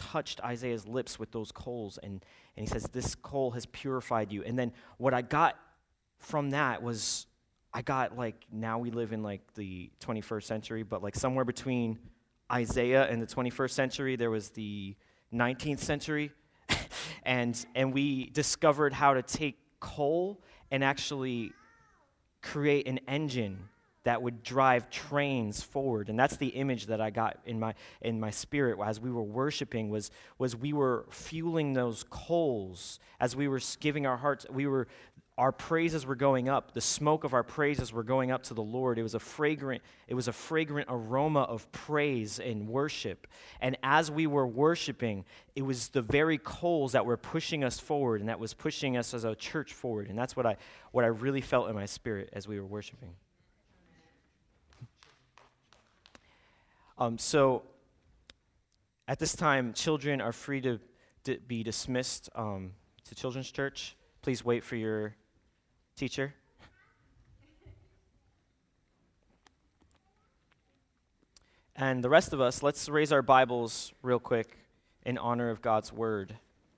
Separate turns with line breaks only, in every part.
touched Isaiah's lips with those coals, and he says, this coal has purified you. And then what I got from that was, I got like, now we live in like the 21st century, but like somewhere between Isaiah and the 21st century, there was the 19th century, and we discovered how to take coal and actually create an engine that would drive trains forward. And that's the image that I got in my spirit as we were worshiping, was we were fueling those coals as we were giving our hearts. Our praises were going up. The smoke of our praises were going up to the Lord. It was a fragrant aroma of praise and worship. And as we were worshiping, it was the very coals that were pushing us forward, and that was pushing us as a church forward. And that's what I really felt in my spirit as we were worshiping. So at this time, children are free to be dismissed to Children's Church. Please wait for your teacher. And the rest of us, let's raise our Bibles real quick in honor of God's word.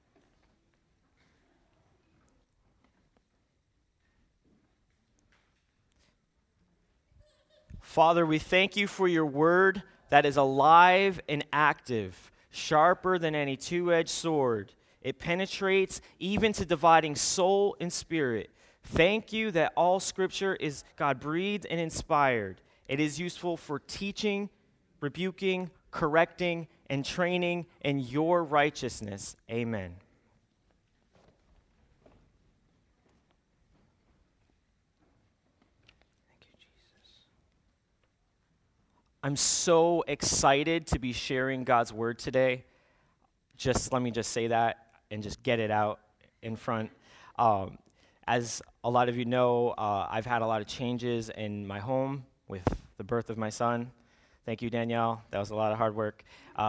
Father, we thank you for your word that is alive and active, sharper than any two-edged sword. It penetrates even to dividing soul and spirit. Thank you that all Scripture is God-breathed and inspired. It is useful for teaching, rebuking, correcting, and training in your righteousness. Amen. Thank you, Jesus. I'm so excited to be sharing God's word today. Let me say that and just get it out in front. As a lot of you know, I've had a lot of changes in my home with the birth of my son. Thank you, Danielle. That was a lot of hard work.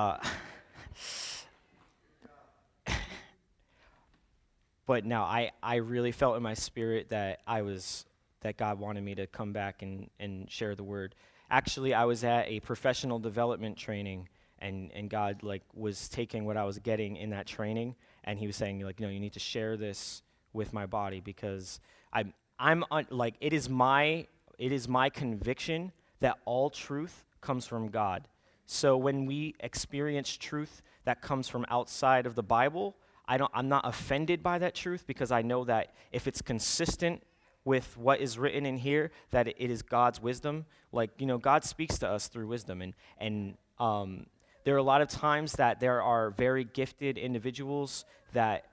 But no, I really felt in my spirit that God wanted me to come back and share the word. Actually, I was at a professional development training, and God was taking what I was getting in that training, and he was saying, you need to share this with my body, because it is my conviction that all truth comes from God. So when we experience truth that comes from outside of the Bible, I'm not offended by that truth, because I know that if it's consistent with what is written in here, that it is God's wisdom. God speaks to us through wisdom, and there are a lot of times that there are very gifted individuals that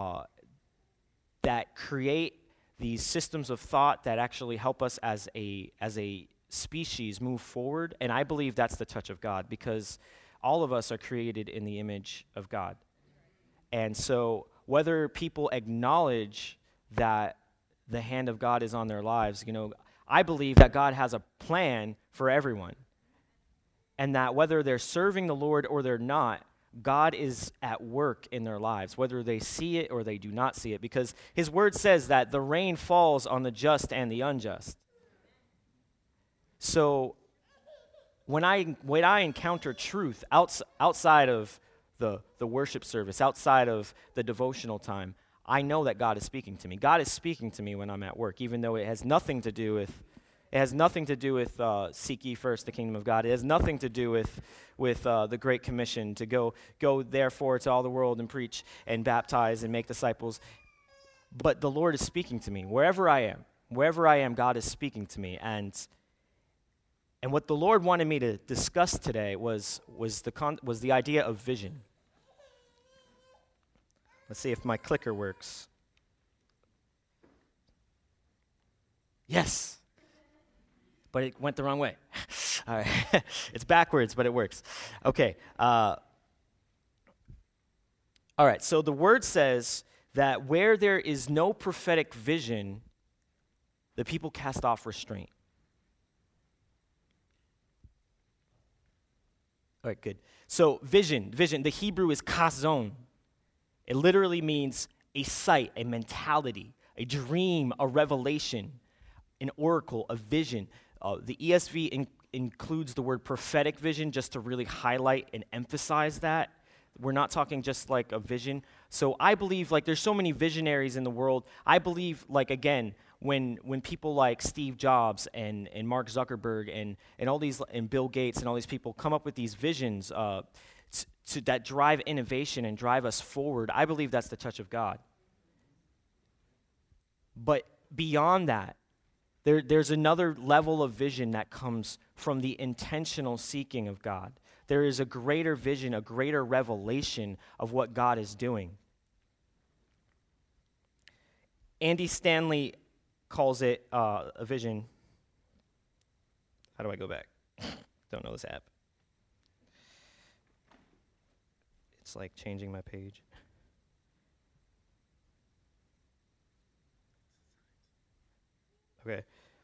create these systems of thought that actually help us as a species move forward. And I believe that's the touch of God, because all of us are created in the image of God. And so whether people acknowledge that the hand of God is on their lives, I believe that God has a plan for everyone. And that whether they're serving the Lord or they're not, God is at work in their lives, whether they see it or they do not see it, because his word says that the rain falls on the just and the unjust. So when I encounter truth outside of the worship service, outside of the devotional time, I know that God is speaking to me. God is speaking to me when I'm at work, even though it has nothing to do with seek ye first the kingdom of God. It has nothing to do with the Great Commission to go therefore to all the world and preach and baptize and make disciples. But the Lord is speaking to me wherever I am. God is speaking to me, and what the Lord wanted me to discuss today was the idea of vision. Let's see if my clicker works. Yes. But it went the wrong way. All right. It's backwards, but it works. Okay. All right. So the word says that where there is no prophetic vision, the people cast off restraint. All right, good. So vision. The Hebrew is kazon. It literally means a sight, a mentality, a dream, a revelation, an oracle, a vision. The ESV includes the word prophetic vision just to really highlight and emphasize that. We're not talking just like a vision. So I believe like there's so many visionaries in the world. I believe like, again, when people like Steve Jobs and Mark Zuckerberg and all these, and Bill Gates and all these people come up with these visions that drive innovation and drive us forward, I believe that's the touch of God. But beyond that, there's another level of vision that comes from the intentional seeking of God. There is a greater vision, a greater revelation of what God is doing. Andy Stanley calls it a vision. How do I go back? Don't know this app. It's like changing my page. Okay.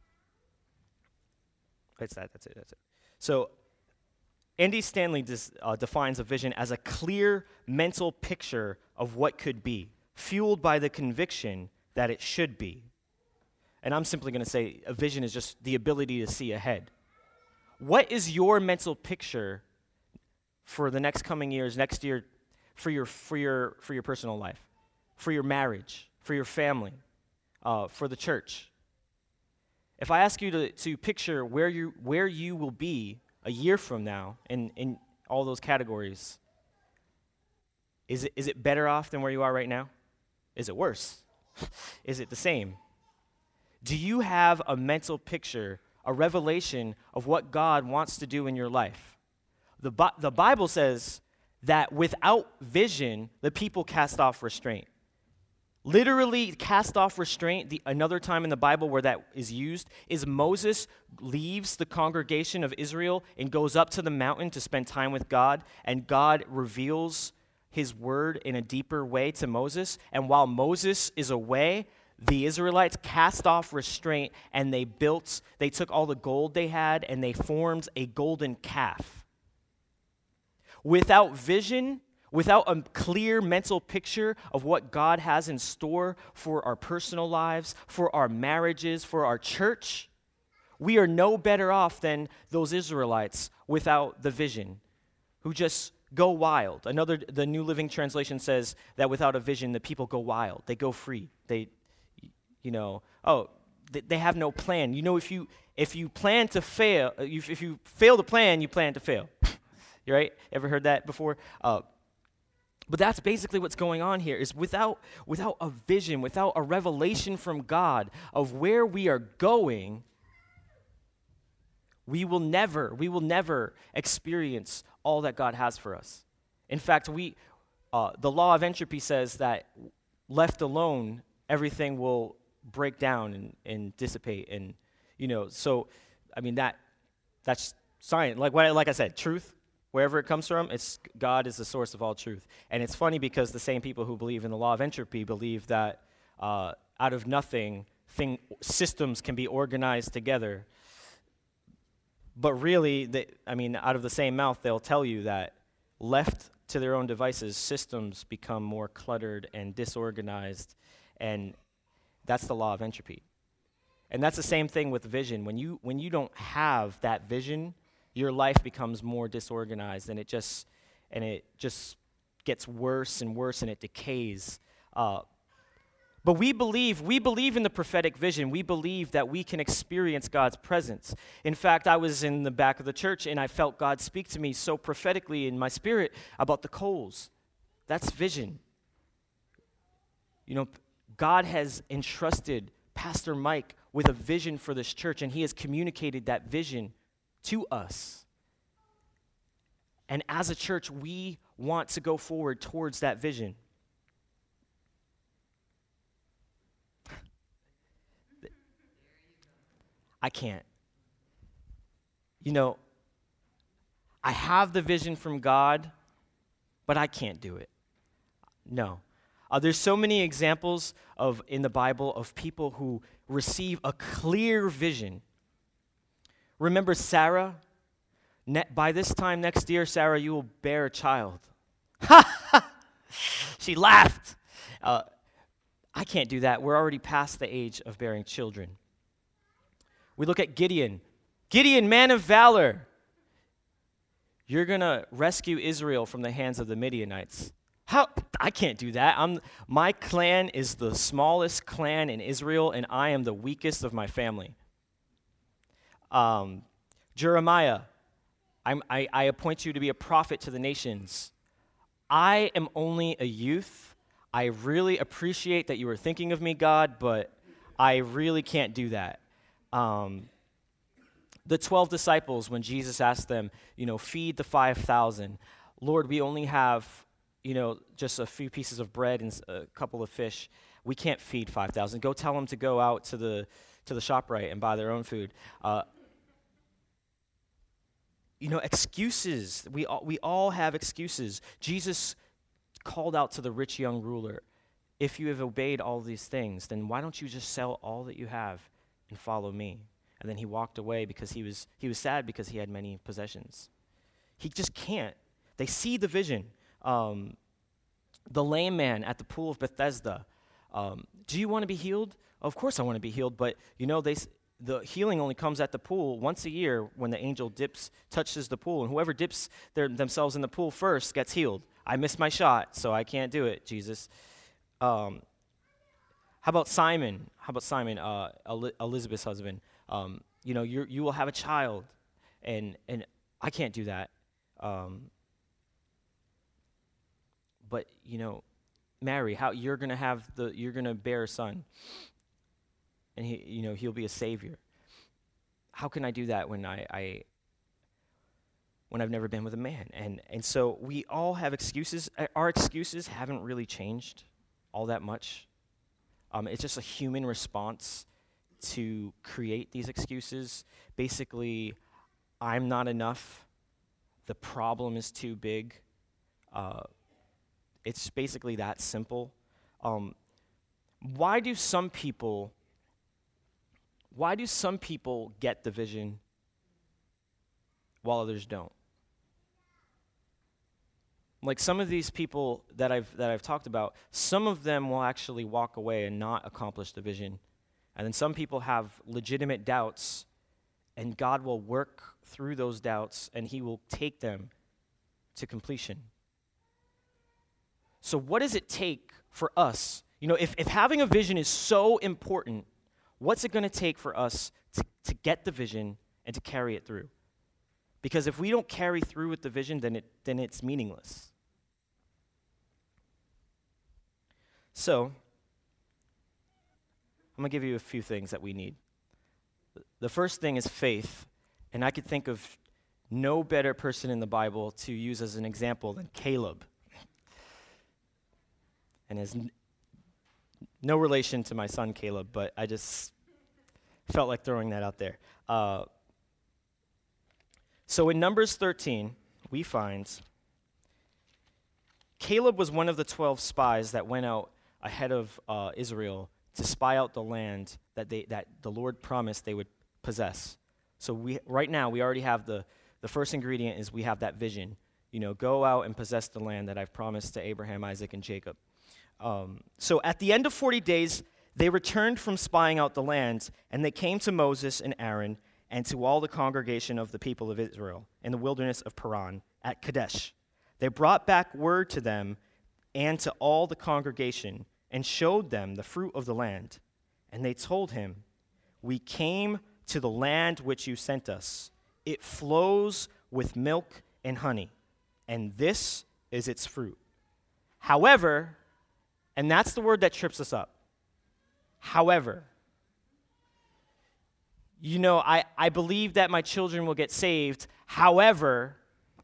That's it. So Andy Stanley defines a vision as a clear mental picture of what could be, fueled by the conviction that it should be. And I'm simply going to say a vision is just the ability to see ahead. What is your mental picture for the next coming years, next year, for your personal life, for your marriage, for your family, for the church? If I ask you to picture where you will be a year from now in all those categories, is it better off than where you are right now? Is it worse? Is it the same? Do you have a mental picture, a revelation of what God wants to do in your life? The Bible says that without vision, the people cast off restraint. Literally cast off restraint, another time in the Bible where that is used, is Moses leaves the congregation of Israel and goes up to the mountain to spend time with God, and God reveals his word in a deeper way to Moses. And while Moses is away, the Israelites cast off restraint, and they took all the gold they had, and they formed a golden calf. Without vision, without a clear mental picture of what God has in store for our personal lives, for our marriages, for our church, we are no better off than those Israelites without the vision, who just go wild. The New Living Translation says that without a vision, the people go wild. They go free. They have no plan. If you plan to fail, if you fail to plan, you plan to fail. You right? Ever heard that before? But that's basically what's going on here, is without a vision, without a revelation from God of where we are going, we will never experience all that God has for us. In fact, the law of entropy says that left alone, everything will break down and dissipate, and so I mean that's science. Like I said, truth. Wherever it comes from, God is the source of all truth. And it's funny because the same people who believe in the law of entropy believe that out of nothing, systems can be organized together. But really, out of the same mouth, they'll tell you that left to their own devices, systems become more cluttered and disorganized. And that's the law of entropy. And that's the same thing with vision. When you don't have that vision, your life becomes more disorganized, and it just gets worse and worse, and it decays. But we believe in the prophetic vision. We believe that we can experience God's presence. In fact, I was in the back of the church, and I felt God speak to me so prophetically in my spirit about the coals. That's vision. God has entrusted Pastor Mike with a vision for this church, and he has communicated that vision to us. And as a church, we want to go forward towards that vision. I can't. I have the vision from God, but I can't do it. No. There's so many examples in the Bible of people who receive a clear vision. Remember Sarah? By this time next year, Sarah, you will bear a child. She laughed. I can't do that. We're already past the age of bearing children. We look at Gideon. Gideon, man of valor. You're going to rescue Israel from the hands of the Midianites. How? I can't do that. My clan is the smallest clan in Israel, and I am the weakest of my family. Jeremiah, I appoint you to be a prophet to the nations. I am only a youth. I really appreciate that you were thinking of me, God, but I really can't do that. The 12 disciples, when Jesus asked them, feed the 5,000, Lord, we only have, just a few pieces of bread and a couple of fish. We can't feed 5,000. Go tell them to go out to the ShopRite and buy their own food. Excuses. We all have excuses. Jesus called out to the rich young ruler, if you have obeyed all these things, then why don't you just sell all that you have and follow me? And then he walked away because he was sad because he had many possessions. He just can't. They see the vision. The lame man at the pool of Bethesda. Do you want to be healed? Of course I want to be healed, but the healing only comes at the pool once a year when the angel touches the pool, and whoever dips themselves in the pool first gets healed. I missed my shot, so I can't do it, Jesus. How about Simon? Elizabeth's husband? You will have a child, and I can't do that. But Mary, how you're gonna bear a son, and he'll be a savior. How can I do that when I've never been with a man? And so we all have excuses. Our excuses haven't really changed all that much. It's just a human response to create these excuses. Basically, I'm not enough. The problem is too big. It's basically that simple. Why do some people get the vision while others don't? Like some of these people that I've talked about, some of them will actually walk away and not accomplish the vision. And then some people have legitimate doubts, and God will work through those doubts, and he will take them to completion. So what does it take for us? If having a vision is so important, what's it going to take for us to get the vision and to carry it through? Because if we don't carry through with the vision, then it's meaningless. So, I'm going to give you a few things that we need. The first thing is faith, and I could think of no better person in the Bible to use as an example than Caleb. And has no relation to my son Caleb, but I just felt like throwing that out there. So in Numbers 13, we find Caleb was one of the 12 spies that went out ahead of Israel to spy out the land that the Lord promised they would possess. So right now we already have the first ingredient is we have that vision. Go out and possess the land that I've promised to Abraham, Isaac, and Jacob. So at the end of 40 days, they returned from spying out the land, and they came to Moses and Aaron and to all the congregation of the people of Israel in the wilderness of Paran at Kadesh. They brought back word to them and to all the congregation and showed them the fruit of the land. And they told him, "We came to the land which you sent us. It flows with milk and honey, and this is its fruit. However," and that's the word that trips us up. However, I believe that my children will get saved. However,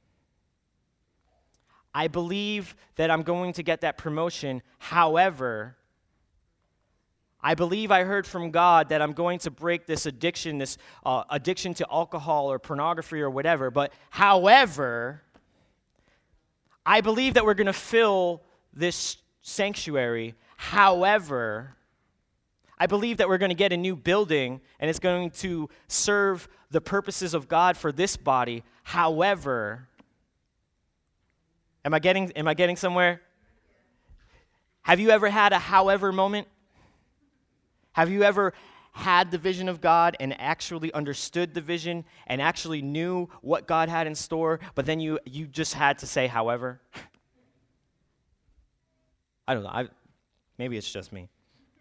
I believe that I'm going to get that promotion. However, I believe I heard from God that I'm going to break this addiction to alcohol or pornography or whatever. But however, I believe that we're going to fill this sanctuary. However, I believe that we're going to get a new building and it's going to serve the purposes of God for this body. However, am I getting somewhere? Have you ever had a however moment? Have you ever had the vision of God and actually understood the vision and actually knew what God had in store, but then you just had to say, however? I don't know. Maybe it's just me.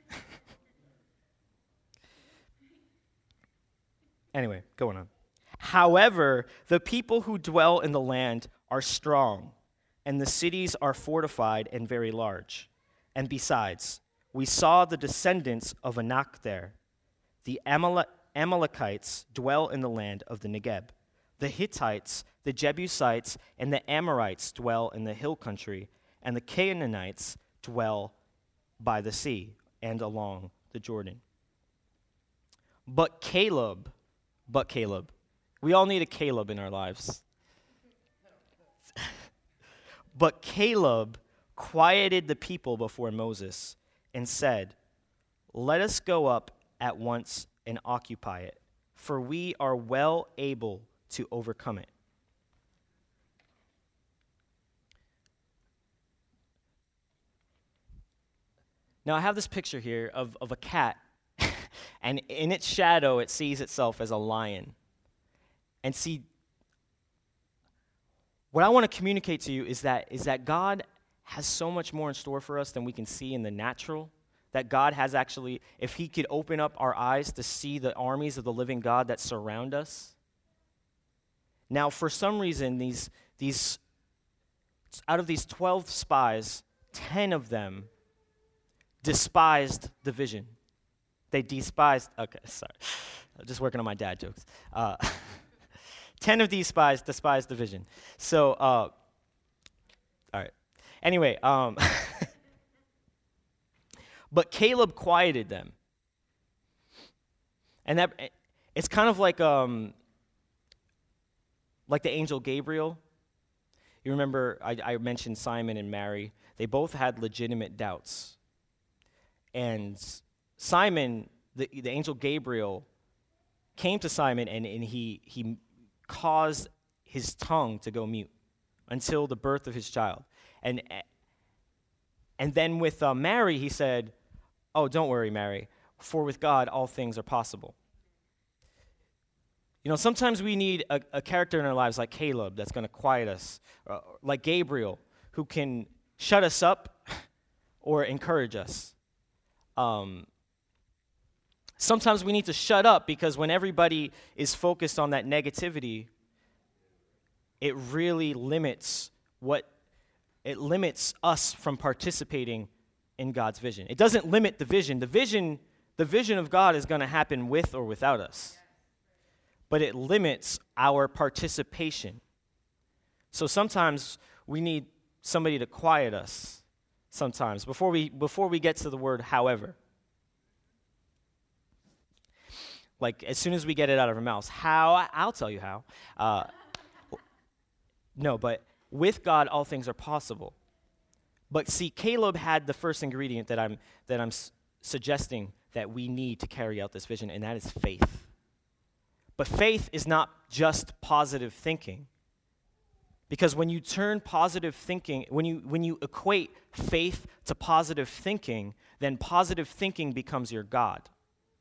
Anyway, going on. However, the people who dwell in the land are strong, and the cities are fortified and very large. And besides, we saw the descendants of Anak there. The Amalekites dwell in the land of the Negeb. The Hittites, the Jebusites, and the Amorites dwell in the hill country, and the Canaanites dwell by the sea and along the Jordan. But Caleb, we all need a Caleb in our lives. But Caleb quieted the people before Moses and said, "Let us go up at once and occupy it, for we are well able to overcome it." Now I have this picture here of a cat, and in its shadow it sees itself as a lion. And see, what I want to communicate to you is that God has so much more in store for us than we can see in the natural. That God has actually, if he could open up our eyes to see the armies of the living God that surround us. Now, for some reason, these out of these 12 spies, 10 of them despised the vision. They despised, okay, sorry. I'm just working on my dad jokes. 10 of these spies despised the vision. So, all right. Anyway, but Caleb quieted them. And that it's kind of like the angel Gabriel. You remember I mentioned Simon and Mary. They both had legitimate doubts. And Simon, the angel Gabriel, came to Simon and he caused his tongue to go mute until the birth of his child. And then with Mary, he said, "Oh, don't worry, Mary, for with God all things are possible." You know, sometimes we need a character in our lives like Caleb that's going to quiet us, like Gabriel, who can shut us up or encourage us. Sometimes we need to shut up because when everybody is focused on that negativity, it really limits us from participating in God's vision. It doesn't limit the vision. The vision of God is going to happen with or without us. But it limits our participation. So sometimes we need somebody to quiet us sometimes before we get to the word however. Like, as soon as we get it out of our mouths, how? I'll tell you how. No, but with God, all things are possible. But see, Caleb had the first ingredient that I'm suggesting that we need to carry out this vision, and that is faith. But faith is not just positive thinking. Because when you turn positive thinking, when you equate faith to positive thinking, then positive thinking becomes your God.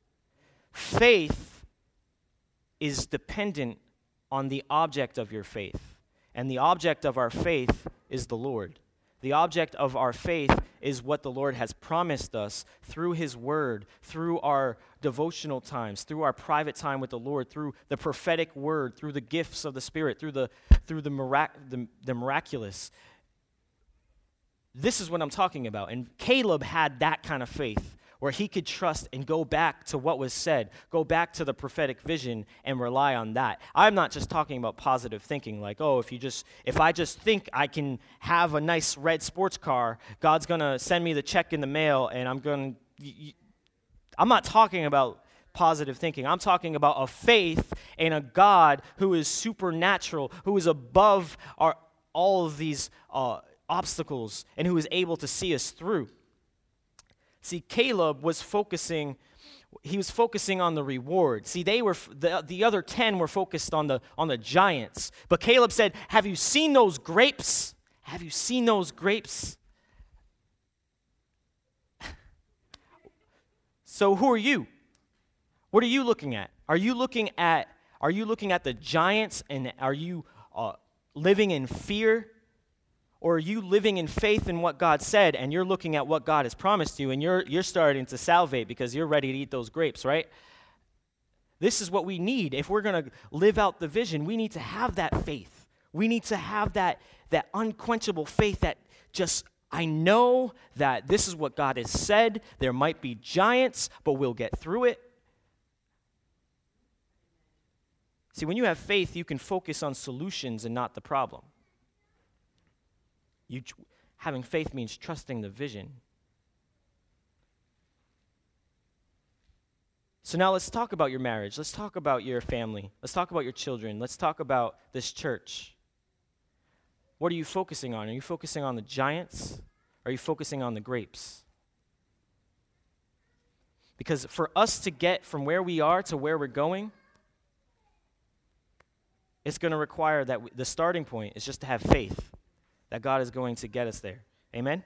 Faith is dependent on the object of your faith. And the object of our faith is the Lord. The object of our faith is what the Lord has promised us through his word, through our devotional times, through our private time with the Lord, through the prophetic word, through the gifts of the Spirit, through the miraculous. This is what I'm talking about. And Caleb had that kind of faith where he could trust and go back to what was said, go back to the prophetic vision and rely on that. I'm not just talking about positive thinking, like, oh, if I just think I can have a nice red sports car, God's going to send me the check in the mail and I'm not talking about positive thinking. I'm talking about a faith in a God who is supernatural, who is above all of these obstacles and who is able to see us through. See, Caleb was focusing on the reward. See, the other 10 were focused on the giants. But Caleb said, "Have you seen those grapes? Have you seen those grapes?" So who are you? What are you looking at? Are you looking at the giants, and are you living in fear? Or are you living in faith in what God said, and you're looking at what God has promised you, and you're starting to salivate because you're ready to eat those grapes, right? This is what we need. If we're going to live out the vision, we need to have that faith. We need to have that unquenchable faith that just, I know that this is what God has said. There might be giants, but we'll get through it. See, when you have faith, you can focus on solutions and not the problem. Having faith means trusting the vision. So now let's talk about your marriage. Let's talk about your family. Let's talk about your children. Let's talk about this church. What are you focusing on? Are you focusing on the giants? Or are you focusing on the grapes? Because for us to get from where we are to where we're going, it's going to require that the starting point is just to have faith that God is going to get us there. Amen?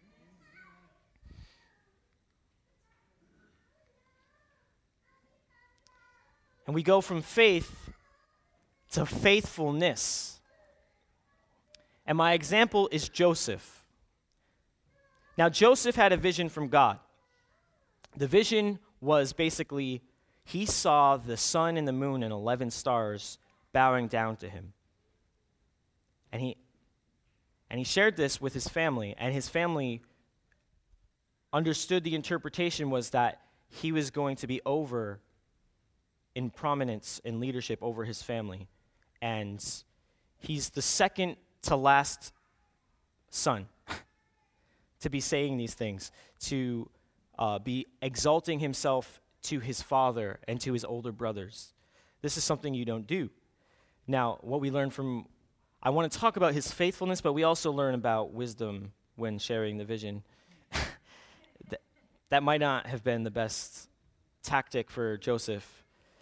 And we go from faith to faithfulness. And my example is Joseph. Now, Joseph had a vision from God. The vision was basically, he saw the sun and the moon and 11 stars bowing down to him. And he shared this with his family, and his family understood the interpretation was that he was going to be over in prominence and leadership over his family. And he's the second to last son to be saying these things, to be exalting himself to his father and to his older brothers. This is something you don't do. Now, what we learn from, I want to talk about his faithfulness, but we also learn about wisdom when sharing the vision. That might not have been the best tactic for Joseph,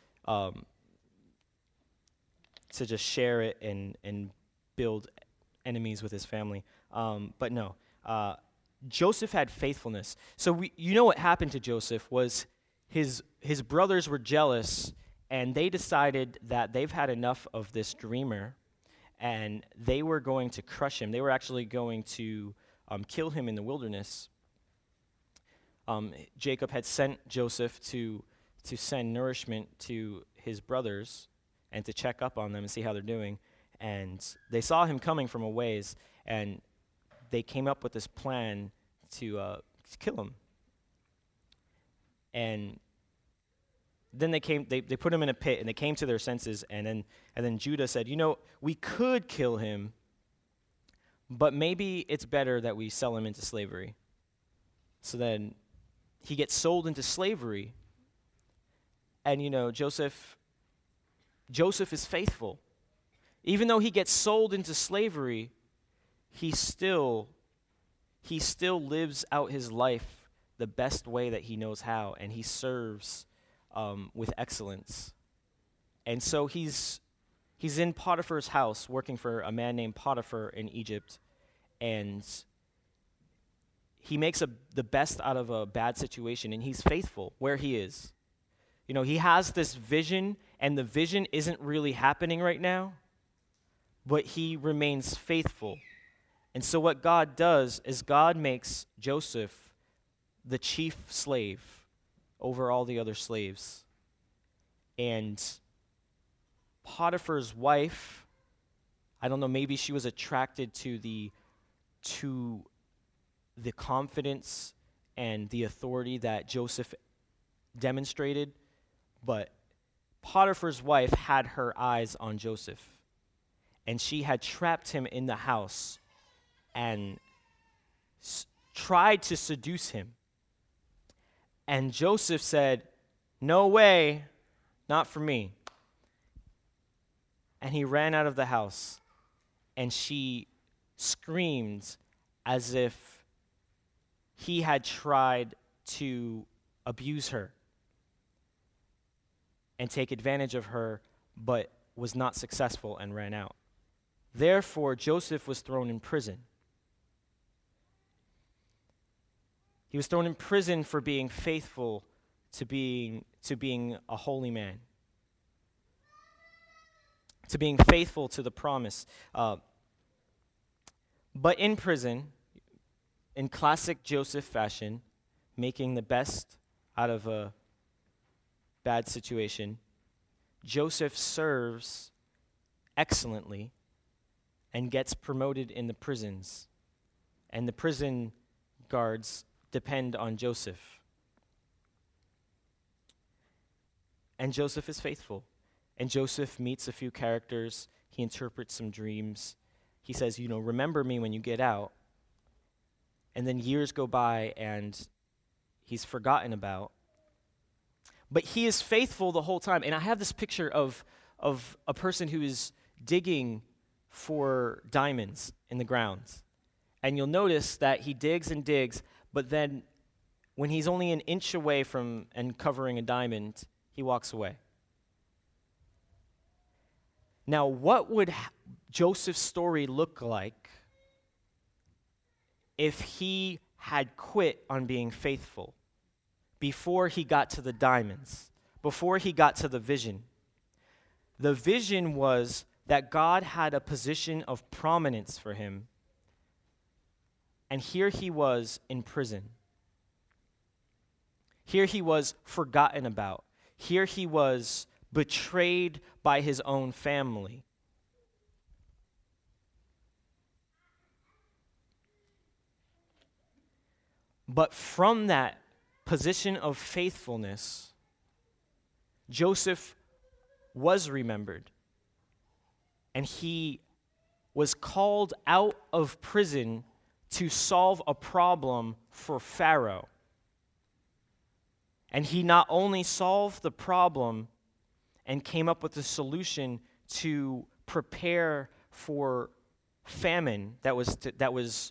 to just share it and build enemies with his family. But no, Joseph had faithfulness. So you know what happened to Joseph was his brothers were jealous, and they decided that they've had enough of this dreamer, and they were going to crush him. They were actually going to kill him in the wilderness. Jacob had sent Joseph to send nourishment to his brothers and to check up on them and see how they're doing. And they saw him coming from a ways, and they came up with this plan to kill him. And then they put him in a pit, and they came to their senses, and then Judah said, we could kill him, but maybe it's better that we sell him into slavery. So then he gets sold into slavery. And Joseph is faithful. Even though he gets sold into slavery, he still lives out his life the best way that he knows how, and he serves with excellence. And so he's in Potiphar's house working for a man named Potiphar in Egypt, and he makes the best out of a bad situation, and he's faithful where he is. He has this vision, and the vision isn't really happening right now, but he remains faithful. And so what God does is God makes Joseph the chief slave over all the other slaves. And Potiphar's wife, I don't know, maybe she was attracted to the confidence and the authority that Joseph demonstrated, but Potiphar's wife had her eyes on Joseph, and she had trapped him in the house and tried to seduce him. And Joseph said, "No way, not for me." And he ran out of the house, and she screamed as if he had tried to abuse her and take advantage of her, but was not successful and ran out. Therefore, Joseph was thrown in prison. He was thrown in prison for being faithful to being a holy man, to being faithful to the promise. But in prison, in classic Joseph fashion, making the best out of a bad situation, Joseph serves excellently and gets promoted in the prisons. And the prison guards depend on Joseph. And Joseph is faithful. And Joseph meets a few characters. He interprets some dreams. He says, remember me when you get out. And then years go by and he's forgotten about. But he is faithful the whole time. And I have this picture of a person who is digging for diamonds in the ground. And you'll notice that he digs and digs, but then when he's only an inch away from uncovering a diamond, he walks away. Now, what would Joseph's story look like if he had quit on being faithful before he got to the diamonds, before he got to the vision? The vision was that God had a position of prominence for him, and here he was in prison. Here he was forgotten about. Here he was betrayed by his own family. But from that position of faithfulness, Joseph was remembered, and he was called out of prison to solve a problem for Pharaoh. And he not only solved the problem and came up with a solution to prepare for famine that was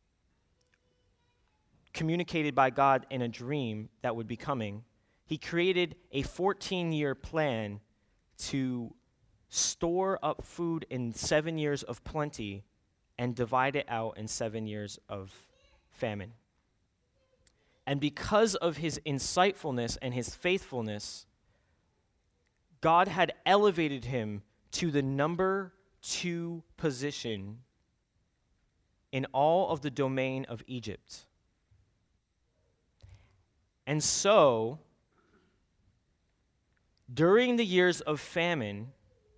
communicated by God in a dream that would be coming. He created a 14-year plan to store up food in 7 years of plenty and divide it out in 7 years of famine. And because of his insightfulness and his faithfulness, God had elevated him to the number 2 position in all of the domain of Egypt. And so, during the years of famine,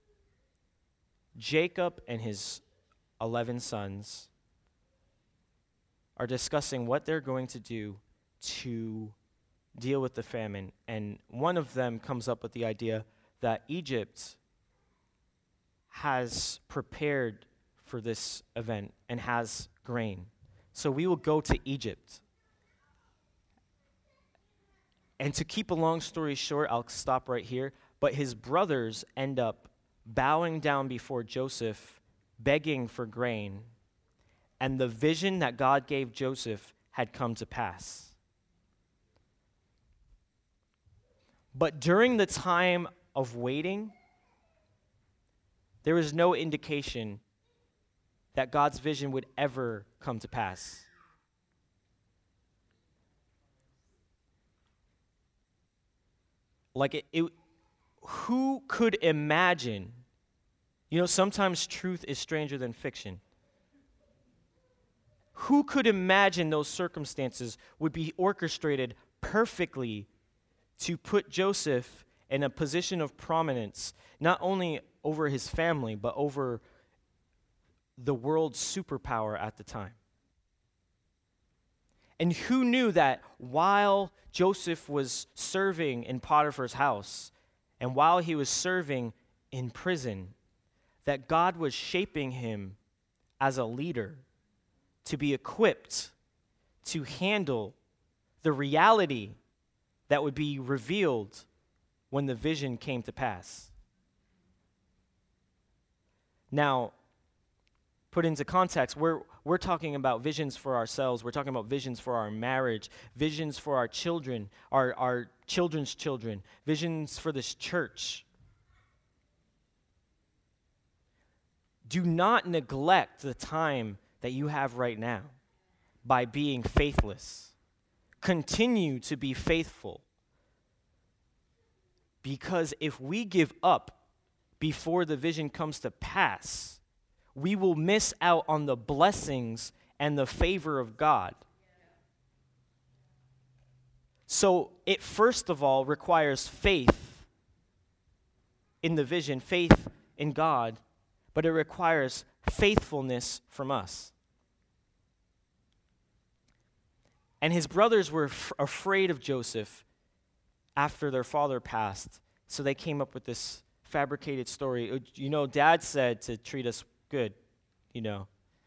Jacob and his 11 sons are discussing what they're going to do to deal with the famine. And one of them comes up with the idea that Egypt has prepared for this event and has grain. So we will go to Egypt. And to keep a long story short, I'll stop right here, but his brothers end up bowing down before Joseph, begging for grain, and the vision that God gave Joseph had come to pass. But during the time of waiting, there was no indication that God's vision would ever come to pass. Who could imagine? Sometimes truth is stranger than fiction. Who could imagine those circumstances would be orchestrated perfectly to put Joseph in a position of prominence, not only over his family, but over the world's superpower at the time? And who knew that while Joseph was serving in Potiphar's house, and while he was serving in prison, that God was shaping him as a leader to be equipped to handle the reality that would be revealed when the vision came to pass. Now, put into context, we're talking about visions for ourselves. We're talking about visions for our marriage, visions for our children, our children's children, visions for this church. Do not neglect the time that you have right now by being faithless. Continue to be faithful. Because if we give up before the vision comes to pass, we will miss out on the blessings and the favor of God. So it first of all requires faith in the vision, faith in God, but it requires faithfulness from us. And his brothers were afraid of Joseph after their father passed, so they came up with this fabricated story. You know, Dad said to treat us good, you know.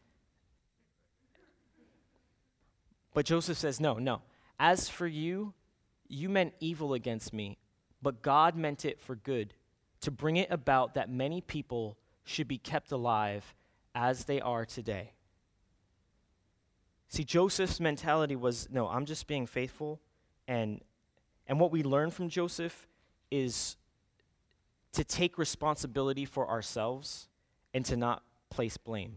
But Joseph says, no. As for you, you meant evil against me, but God meant it for good, to bring it about that many people should be kept alive as they are today. See, Joseph's mentality was, no, I'm just being faithful. And what we learn from Joseph is to take responsibility for ourselves and to not place blame.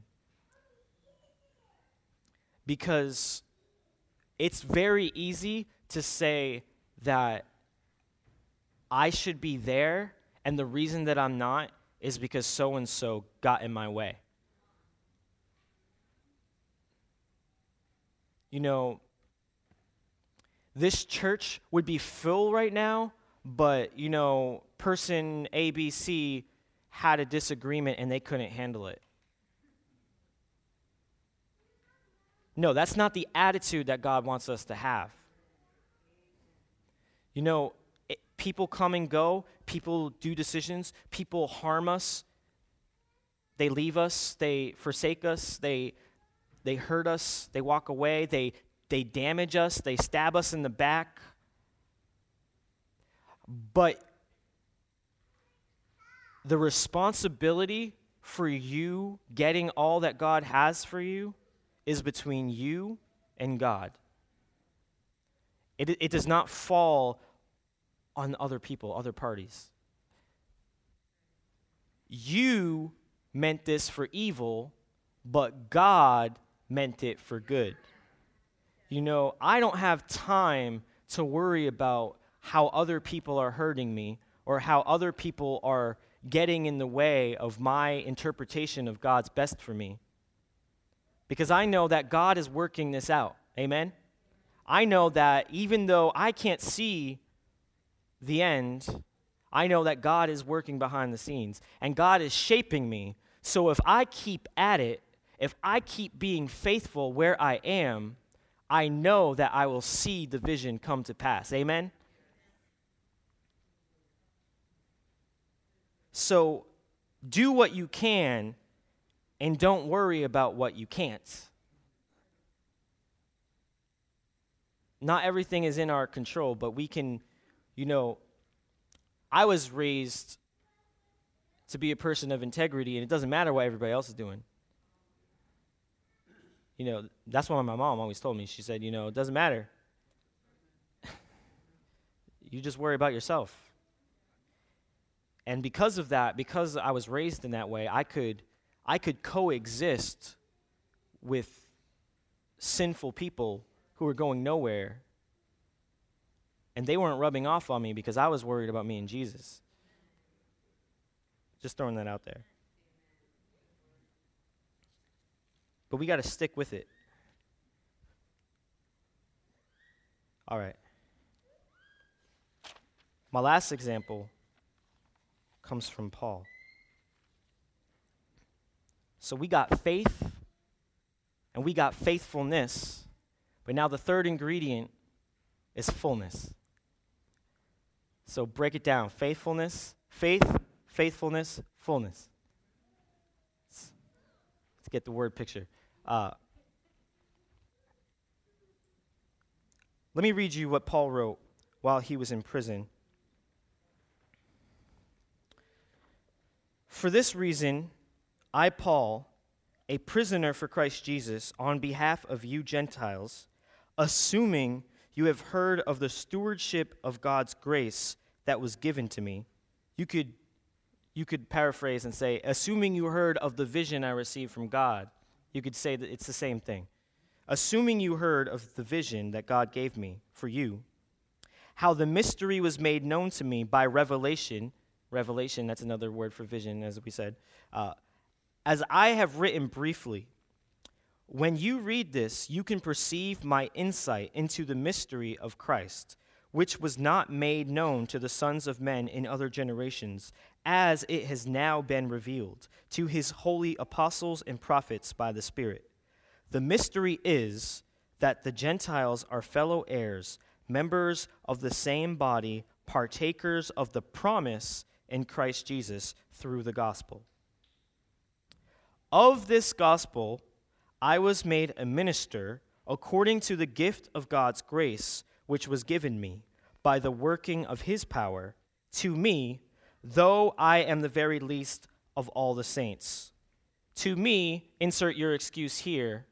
Because it's very easy to say that I should be there, and the reason that I'm not is because so-and-so got in my way. You know, this church would be full right now, but, you know, person ABC had a disagreement and they couldn't handle it. No, that's not the attitude that God wants us to have. You know, people come and go, people do decisions, people harm us, they leave us, they forsake us, they hurt us, they walk away, they damage us, they stab us in the back. But the responsibility for you getting all that God has for you is between you and God. It does not fall on other people, other parties. You meant this for evil, but God meant it for good. You know, I don't have time to worry about how other people are hurting me or how other people are getting in the way of my interpretation of God's best for me. Because I know that God is working this out. Amen? I know that even though I can't see the end, I know that God is working behind the scenes. And God is shaping me. So if I keep at it, if I keep being faithful where I am, I know that I will see the vision come to pass. Amen? So do what you can and don't worry about what you can't. Not everything is in our control, but we can, you know, I was raised to be a person of integrity, and it doesn't matter what everybody else is doing. You know, that's what my mom always told me. She said, you know, it doesn't matter. You just worry about yourself. And because of that, because I was raised in that way, I could coexist with sinful people who were going nowhere. And they weren't rubbing off on me because I was worried about me and Jesus. Just throwing that out there. But we got to stick with it. All right. My last example comes from Paul. So we got faith and we got faithfulness, but now the third ingredient is fullness. So break it down. Faithfulness, faith, faithfulness, fullness. Let's get the word picture. Let me read you what Paul wrote while he was in prison. For this reason, I, Paul, a prisoner for Christ Jesus, on behalf of you Gentiles, assuming you have heard of the stewardship of God's grace that was given to me. You could paraphrase and say, assuming you heard of the vision I received from God. You could say that it's the same thing. Assuming you heard of the vision that God gave me for you, how the mystery was made known to me by revelation. Revelation, that's another word for vision, as we said. As I have written briefly. When you read this, you can perceive my insight into the mystery of Christ, which was not made known to the sons of men in other generations, as it has now been revealed to his holy apostles and prophets by the Spirit. The mystery is that the Gentiles are fellow heirs, members of the same body, partakers of the promise in Christ Jesus through the gospel. Of this gospel, I was made a minister according to the gift of God's grace, which was given me by the working of his power to me, though I am the very least of all the saints. To me, insert your excuse here.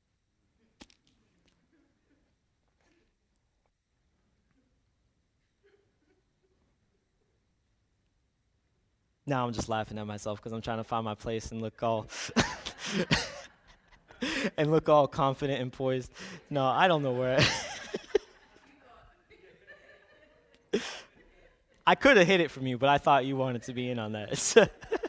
Now I'm just laughing at myself because I'm trying to find my place and look all and look all confident and poised. No, I don't know where. I could have hid it from you, but I thought you wanted to be in on that.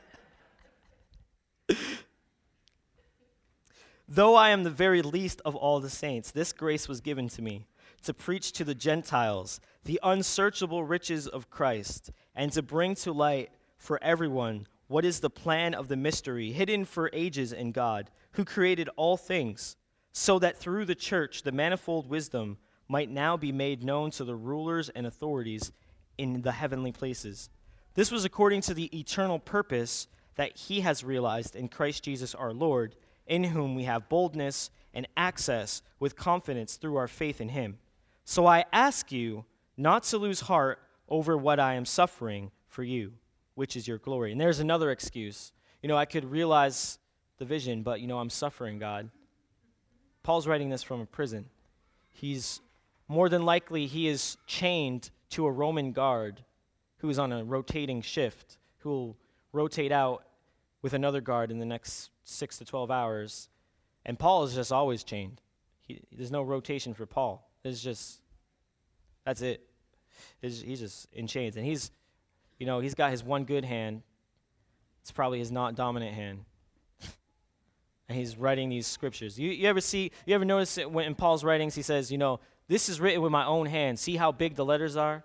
Though I am the very least of all the saints, this grace was given to me to preach to the Gentiles the unsearchable riches of Christ and to bring to light for everyone what is the plan of the mystery hidden for ages in God, who created all things, so that through the church the manifold wisdom might now be made known to the rulers and authorities in the heavenly places. This was according to the eternal purpose that he has realized in Christ Jesus our Lord, in whom we have boldness and access with confidence through our faith in him. So I ask you not to lose heart over what I am suffering for you, which is your glory. And there's another excuse. I could realize the vision, but, I'm suffering, God. Paul's writing this from a prison. He's more than likely, he is chained to a Roman guard who is on a rotating shift, who will rotate out with another guard in the next 6 to 12 hours. And Paul is just always chained. There's no rotation for Paul. That's it. He's just in chains. And he's got his one good hand. It's probably his not dominant hand. And he's writing these scriptures. You ever notice it when in Paul's writings he says, this is written with my own hand. See how big the letters are?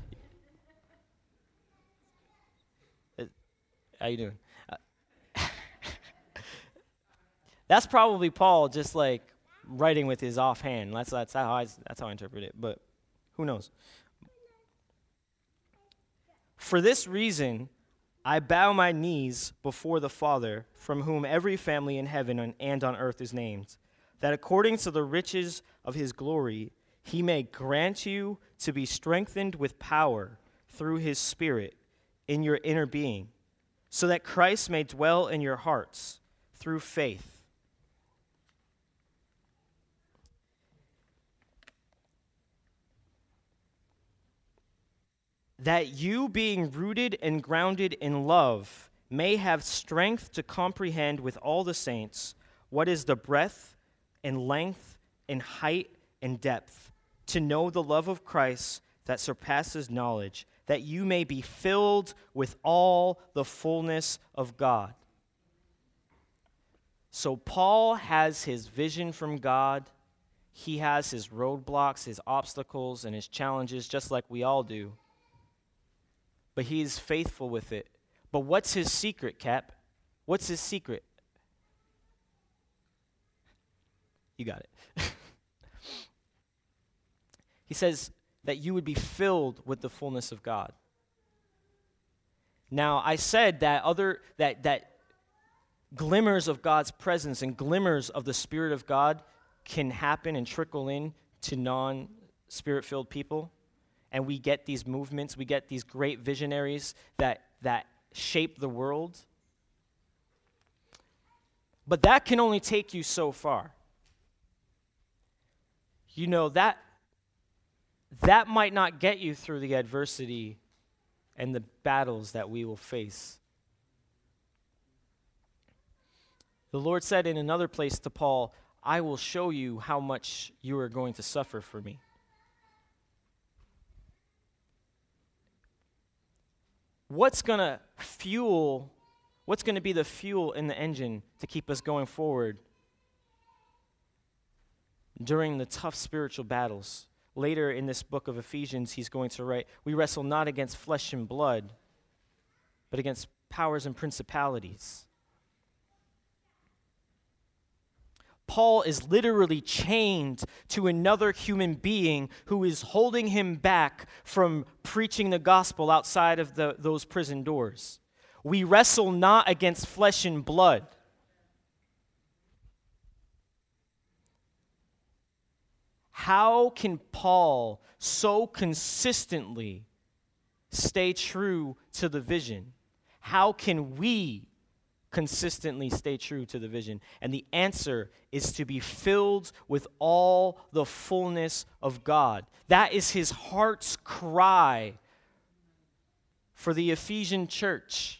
How you doing? That's probably Paul just like writing with his offhand. That's how I interpret it, but who knows? For this reason, I bow my knees before the Father, from whom every family in heaven and on earth is named, that according to the riches of his glory, he may grant you to be strengthened with power through his Spirit in your inner being, so that Christ may dwell in your hearts through faith. That you, being rooted and grounded in love, may have strength to comprehend with all the saints what is the breadth and length and height and depth, to know the love of Christ that surpasses knowledge, that you may be filled with all the fullness of God. So Paul has his vision from God. He has his roadblocks, his obstacles, and his challenges, just like we all do. But he's faithful with it. But what's his secret, Cap? What's his secret? You got it. He says that you would be filled with the fullness of God. Now, I said that glimmers of God's presence and glimmers of the Spirit of God can happen and trickle in to non-Spirit-filled people. And we get these movements, we get these great visionaries that shape the world. But that can only take you so far. That might not get you through the adversity and the battles that we will face. The Lord said in another place to Paul, I will show you how much you are going to suffer for me. what's going to be the fuel in the engine to keep us going forward during the tough spiritual battles? Later in this book of Ephesians, he's going to write, we wrestle not against flesh and blood, but against powers and principalities. Paul is literally chained to another human being who is holding him back from preaching the gospel outside of those prison doors. We wrestle not against flesh and blood. How can Paul so consistently stay true to the vision? How can we consistently stay true to the vision? And the answer is to be filled with all the fullness of God. That is his heart's cry for the Ephesian church.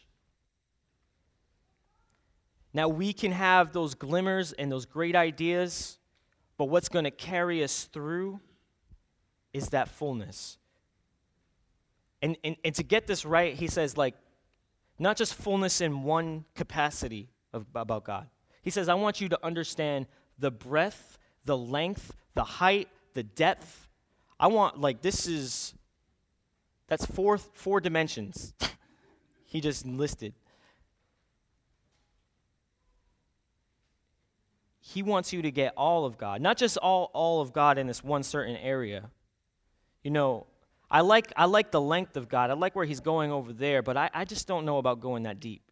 Now, we can have those glimmers and those great ideas, but what's going to carry us through is that fullness. And to get this right, he says, like, not just fullness in one capacity about God. He says, I want you to understand the breadth, the length, the height, the depth. I want, like, that's four dimensions he just listed. He wants you to get all of God, not just all of God in this one certain area. You know, I like the length of God. I like where he's going over there, but I just don't know about going that deep.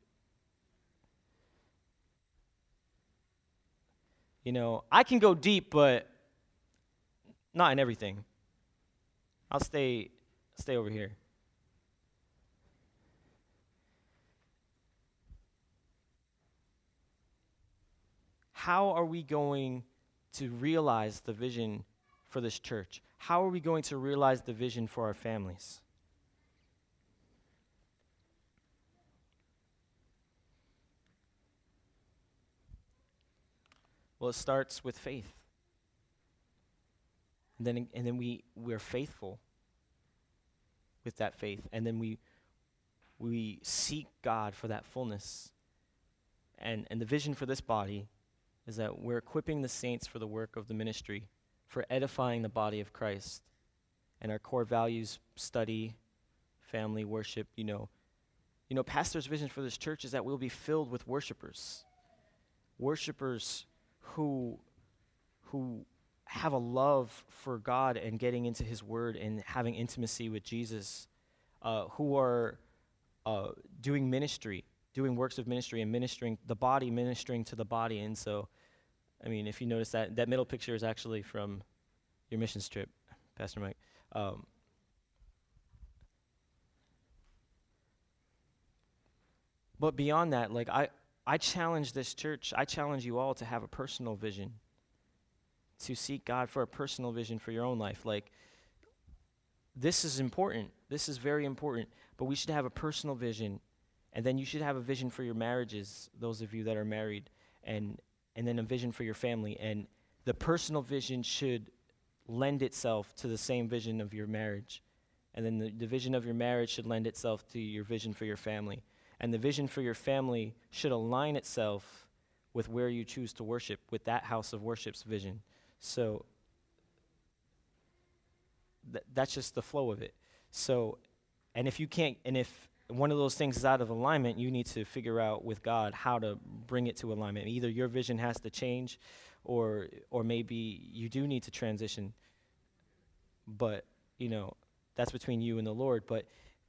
You know, I can go deep, but not in everything. I'll stay over here. How are we going to realize the vision for this church? How are we going to realize the vision for our families? Well, it starts with faith. And then we're faithful with that faith. And then we seek God for that fullness. And the vision for this body is that we're equipping the saints for the work of the ministry, for edifying the body of Christ. And our core values, study, family, worship, you know, pastor's vision for this church is that we'll be filled with worshipers. Worshipers who have a love for God and getting into his word and having intimacy with Jesus, who are doing ministry, doing works of ministry and ministering to the body. And so, I mean, if you notice that middle picture is actually from your missions trip, Pastor Mike. But beyond that, like I challenge this church, I challenge you all to have a personal vision, to seek God for a personal vision for your own life. Like, this is important. This is very important. But we should have a personal vision, and then you should have a vision for your marriages, those of you that are married, and then a vision for your family. And the personal vision should lend itself to the same vision of your marriage. And then the vision of your marriage should lend itself to your vision for your family. And the vision for your family should align itself with where you choose to worship, with that house of worship's vision. So that's just the flow of it. So, and if one of those things is out of alignment, you need to figure out with God how to bring it to alignment. Either your vision has to change, or maybe you do need to transition. But, that's between you and the Lord. But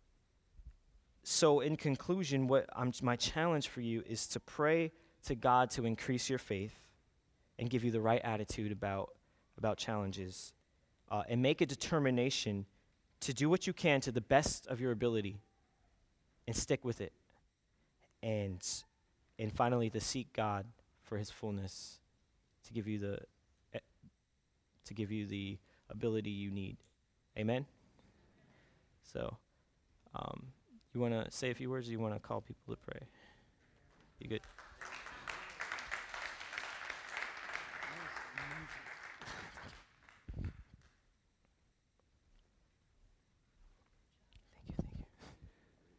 so in conclusion, my challenge for you is to pray to God to increase your faith and give you the right attitude about challenges, and make a determination to do what you can to the best of your ability and stick with it. And finally, to seek God for his fullness, to give you the ability you need. Amen? So, you want to say a few words, or you want to call people to pray? You good?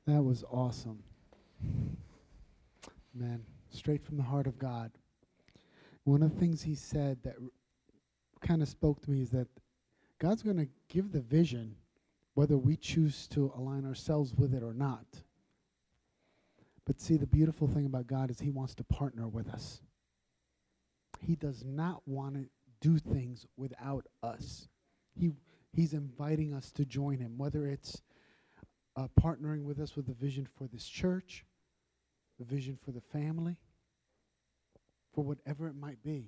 That was awesome. Man, straight from the heart of God. One of the things he said that kind of spoke to me is that God's going to give the vision whether we choose to align ourselves with it or not. But see, the beautiful thing about God is he wants to partner with us. He does not want to do things without us. He's inviting us to join him, whether it's partnering with us with the vision for this church, the vision for the family, for whatever it might be.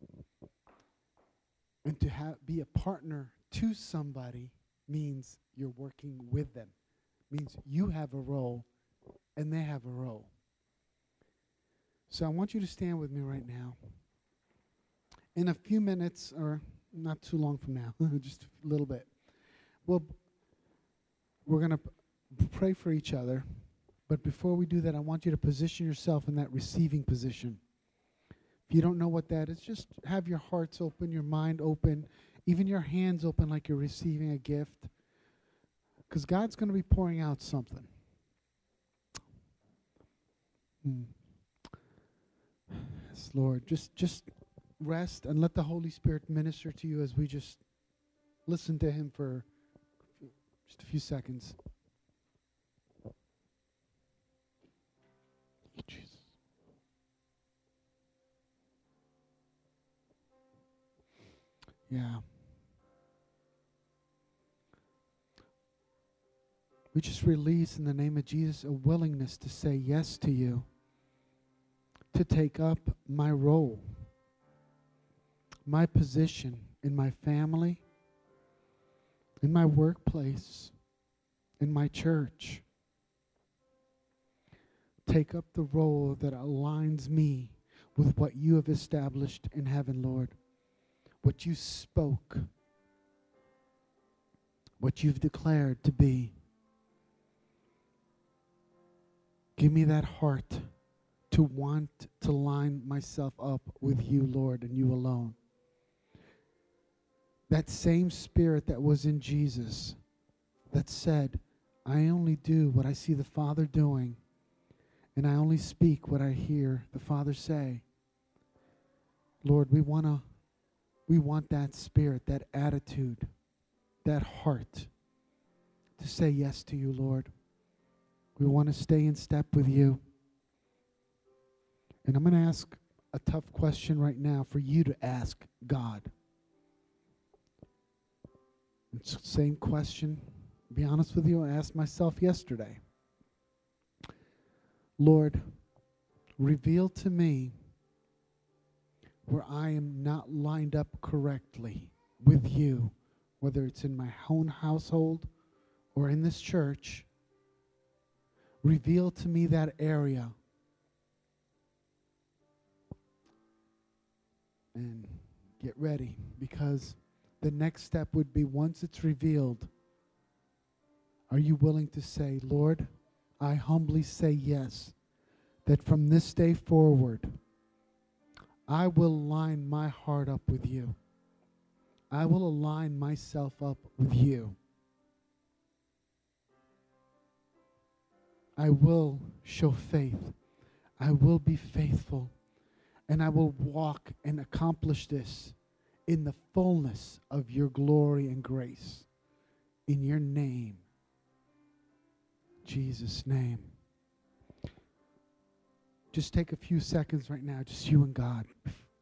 And to be a partner to somebody means you're working with them, means you have a role and they have a role. So I want you to stand with me right now. In a few minutes, or not too long from now, just a little bit, we're going to pray for each other. But before we do that, I want you to position yourself in that receiving position. If you don't know what that is, just have your hearts open, your mind open, even your hands open like you're receiving a gift. Because God's going to be pouring out something. Yes, Lord. Just rest and let the Holy Spirit minister to you as we just listen to him for just a few seconds. Thank you, Jesus. Yeah. We just release in the name of Jesus a willingness to say yes to you, to take up my role, my position in my family, in my workplace, in my church. Take up the role that aligns me with what you have established in heaven, Lord. What you spoke, what you've declared to be. Give me that heart to want to line myself up with you, Lord, and you alone. That same spirit that was in Jesus that said, I only do what I see the Father doing, and I only speak what I hear the Father say. Lord, we want that spirit, that attitude, that heart to say yes to you, Lord. We want to stay in step with you. And I'm going to ask a tough question right now for you to ask God. It's the same question, to be honest with you, I asked myself yesterday. Lord, reveal to me where I am not lined up correctly with you, whether it's in my own household or in this church. Reveal to me that area. And get ready, because the next step would be, once it's revealed, are you willing to say, Lord, I humbly say yes, that from this day forward, I will line my heart up with you. I will align myself up with you. I will show faith. I will be faithful. And I will walk and accomplish this in the fullness of your glory and grace. In your name. Jesus' name. Just take a few seconds right now, just you and God.